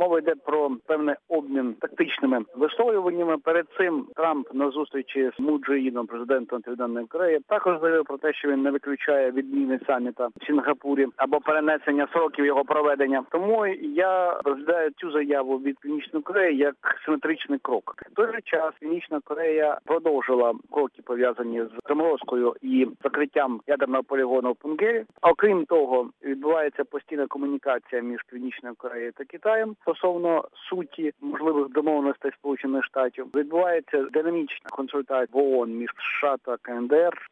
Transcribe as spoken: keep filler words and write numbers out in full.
Мова йде про певний обмін тактичними висловлюваннями. Перед цим Трамп на зустрічі з Мун Чже Іном, президентом Південної Кореї, також заявив про те, що він не виключає відміни саміта в Сінгапурі або перенесення сроків його проведення. Тому я розглядаю цю заяву від Північної Кореї як симетричний крок. В той же час Північна Корея продовжила кроки, пов'язані з заморозкою і закриттям ядерного полігону в Пунгері. Окрім того, відбувається постійна комунікація між Північною Кореєю та Китаєм стосовно суті можливих домовленостей Сполучених Штатів. Відбувається динамічна консультація в ООН між США та КНДР.